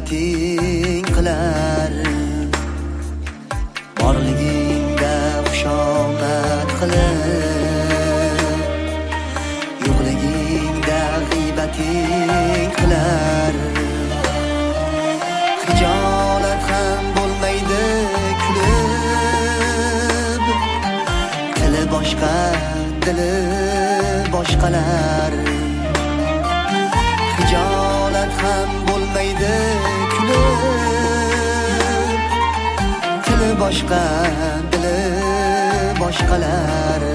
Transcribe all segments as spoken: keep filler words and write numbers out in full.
g'iybating qilar, borligingda xushomad qilib, yo'qligingda g'iybating qilar. Hijolat ham bo'lmaydi kulib, tili boshqa, dili boshqalar. Hijolat ham bo'lmaydi kulib, tili boshqa, dili boshqalar.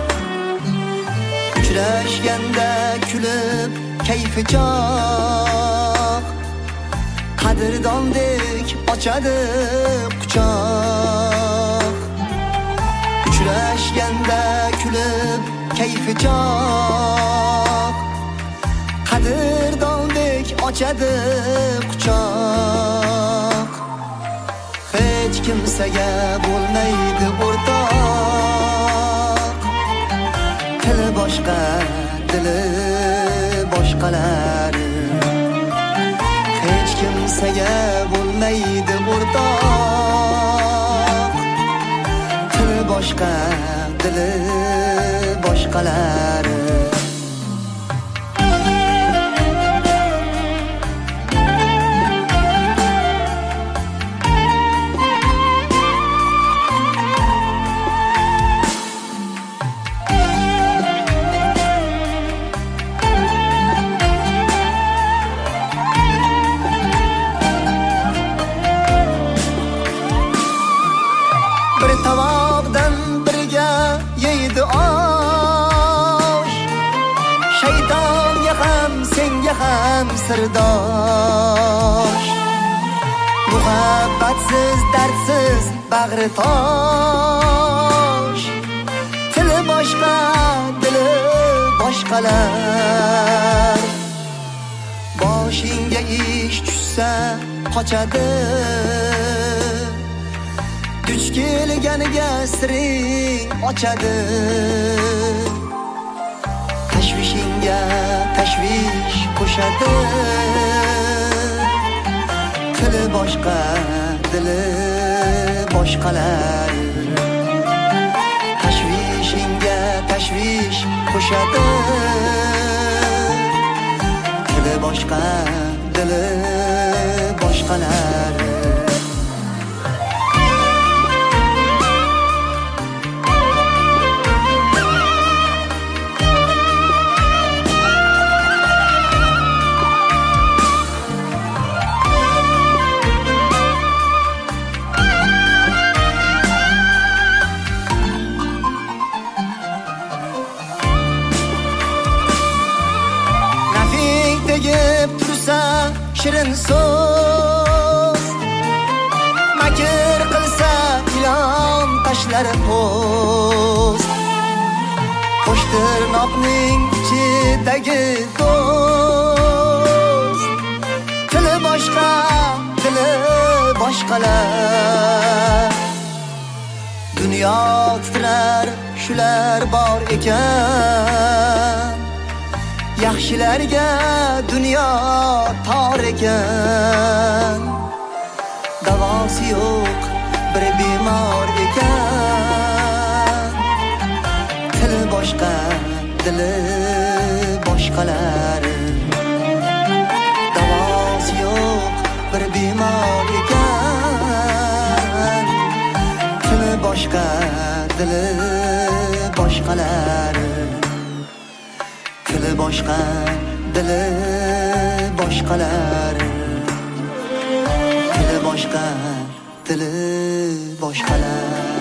Uchrashganda kulib kayfi chog', qadrdondek ochadi quchoq. Uchrashganda kulib kayfi chog', qadrdondek ochadi quchoq. Hech kimsaga bo'lmaydi o'rtoq, tili boshqa, dili boshqalar. Hech kimsaga bo'lmaydi o'rtoq, tili boshqa, dili boshqalar. Tavobdan birga yeydi osh, shaytonga ham senga ham sirdosh. Muhabbatsiz dardsiz bag'ri tosh, tili boshqa, dili boshqalar. Boshingga ish tushsa qochadi, duch kelganiga siring ochadi. Tashvishingga tashvish qo'shadi, tili boshqa, dili boshqalar. Tashvishingga tashvish qo'shadi, tili boshqa, dili boshqalar. Tegib tursa shirin so'z, makr qilsa ilon tashlar po'st. Qo'sh tirnoqning ichidagi do'st, tili boshqa, dili boshqalar. Dunyo titrar shular bor ekan, yaxshilarga dunyo tor ekan. Davosi yo'q bir bemor ekan, tili boshqa, dili boshqalar. Davosi yo'q bir bemor ekan, tili boshqa, dili boshqalar. Tili boshqa, dili boshqalar. Tili boshqa, dili boshqalar.